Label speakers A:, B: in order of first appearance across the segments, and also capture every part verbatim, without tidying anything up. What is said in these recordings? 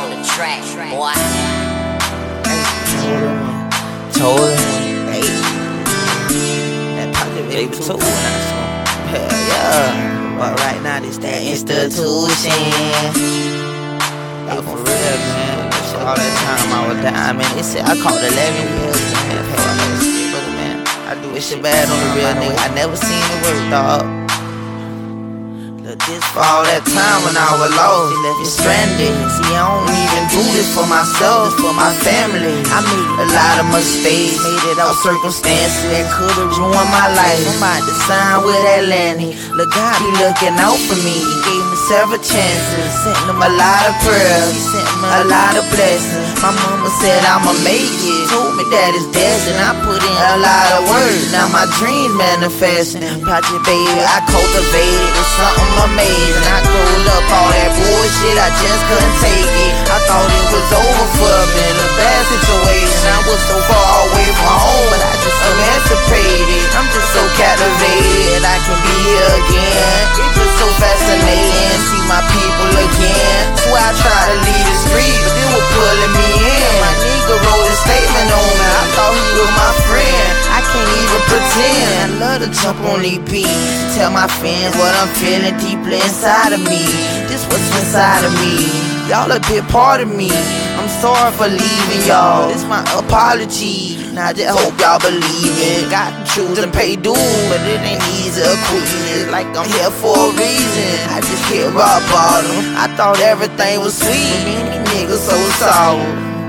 A: on the track, boy.
B: Told him, hey, that pocket baby too, hell yeah. But right now this that institution. Like for real, man. All that time I was down, man. It said I called eleven years, man. Hey, I never see it, man. I do this shit bad on the real nigga. I never seen it work, dog. This for all that time when I was lost, left me stranded. See, I don't even do this for myself, for my family. I made a lot of mistakes, made it out circumstances that could've ruined my life. I'm about to sign with Atlantic. Look, God be looking out for me. He gave me several chances, sent him a lot of prayers, he sent me a lot of blessings. My mama said I'ma make it, told me that it's destined. I put in a lot of work, now my dreams manifesting. Project baby, I cultivated, it's something amazing. I rolled up all that bullshit, I just couldn't take it. I thought it was over for me in a bad situation. I was so far away from home, but I just emancipated. I'm just so captivated, I can be here again. It's just so fascinating, see my people again. That's why I try to leave the street, but they were pulling me in. My nigga wrote a statement on me, I thought he was my friend. I can't even pretend. I love to jump on these beats, tell my fans what I'm feeling deeply inside of me. This what's inside of me, y'all a big part of me. I'm sorry for leaving y'all, this my apology. Now I just hope y'all believe it. Got to choose and pay dues, but it ain't easy to quit. It's like I'm here for a reason. I just hit rock bottom, I thought everything was sweet, but many niggas so sour.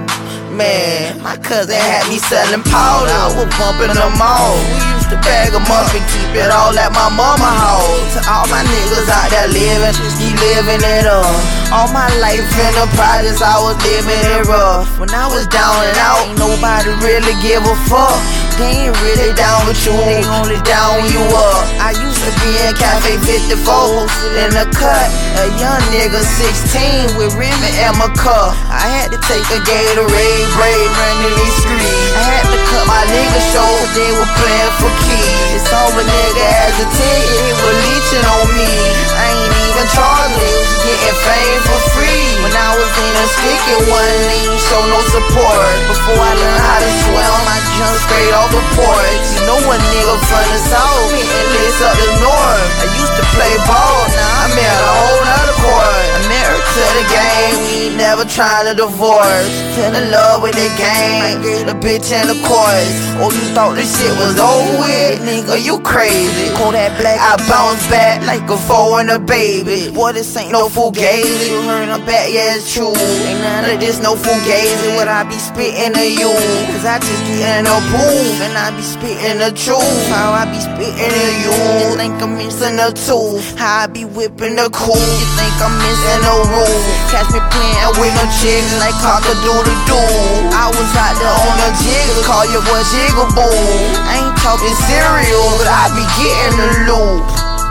B: Man, my cousin had me selling powder, I was bumping them all. We used to bag them up and keep it all at my mama house. To all my niggas out there living, just keep living it up. All my life in the projects, I was living it rough. When I was down and out, ain't nobody really give a fuck. They ain't really down with you, they only down when you up. I used to be in Cafe fifty-four, in the cut, a young nigga sixteen with Remy and my cup. I had to take a Gatorade break, running these streets. I had to cut my niggas short, cause they were playing for keys. It's all a nigga hesitated, he was leeching on me. I ain't even charged, they was getting fame for free. When I was in a stick, it wasn't even show no support. Before I learned how to swim, I jumped straight off the porch. You know a nigga from the south, hitting licks up the north. I used to play ball, now I'm in a whole nother court. I'm married to the game, we ain't never trying to divorce. Fell in love with the game, I get a bitch in the course. Oh, you thought this shit was over with? Nigga, you crazy. Call that black, I bounce back like a four and a baby. Boy, this ain't no fugazi. You heard I'm back, yeah, it's true. Ain't none of this no fugazi. What I be spitting to you, cause I just get in a boom, and I be spitting the truth. How I be spitting to you, you think I'm missing the tooth. How I be whipping the cool, you think I'm missing the rule. Catch me playing with no chicks like cock-a-doodle-doo. I was out there on the jiggle, call your boy Jigaboo. I ain't talking cereal, but I be getting the loop.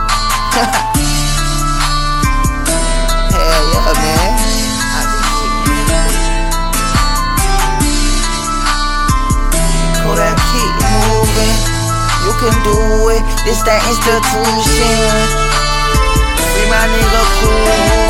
B: Hell yeah, man. Call that keep moving, you can do it. This that institution. Free my nigga cool.